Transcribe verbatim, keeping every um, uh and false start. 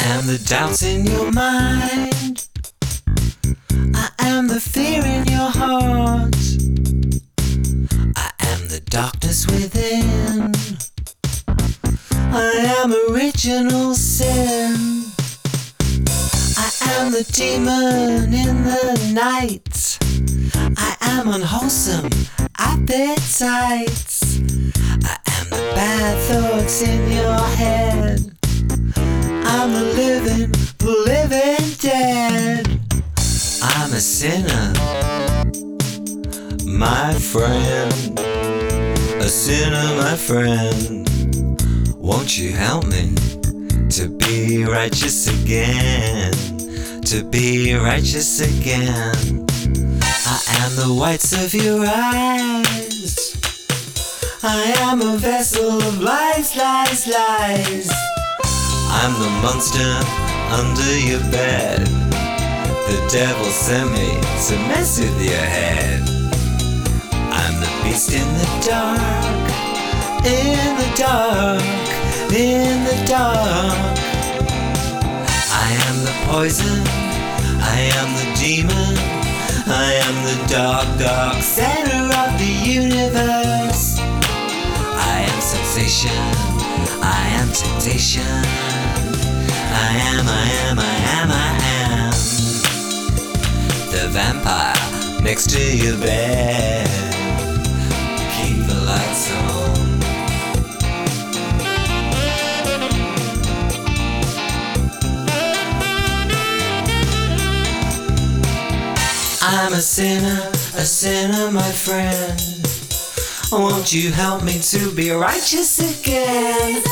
am the doubts in your mind. I am the fear in your heart. I am the darkness within. I am original sin. I am the demon in the night. I am unwholesome appetites. I am the bad thoughts in your head. I'm the living, the living dead. I'm a sinner, my friend. A sinner, my friend. Won't you help me to be righteous again? To be righteous again. I am the whites of your eyes. I am a vessel of lies, lies, lies. I'm the monster under your bed. The devil sent me to mess with your head. I'm the beast in the dark, in the dark, in the dark. I am the poison, I am the demon, I am the dark, dark center of the universe. I am sensation, I am temptation. I am, I am, I am, I am the vampire next to your bed. Keep the lights on. I'm a sinner, a sinner, my friend. Won't you help me to be righteous again?